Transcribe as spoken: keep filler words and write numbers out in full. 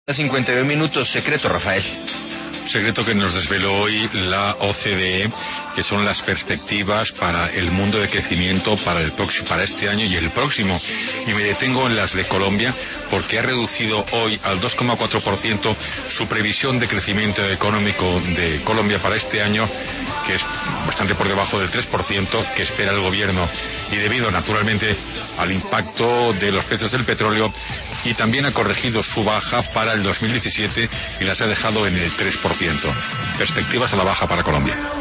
cincuenta y dos minutos, secreto, Rafael. Secreto que nos desveló hoy la O C D E, que son las perspectivas para el mundo de crecimiento para el próximo, para este año y el próximo. Y me detengo en las de Colombia, porque ha reducido hoy al dos coma cuatro por ciento su previsión de crecimiento económico de Colombia para este año, que es bastante por debajo del tres por ciento que espera el gobierno, y debido naturalmente al impacto de los precios del petróleo, y también ha corregido su baja para el dos mil diecisiete y las ha dejado en el tres por ciento. Perspectivas a la baja para Colombia.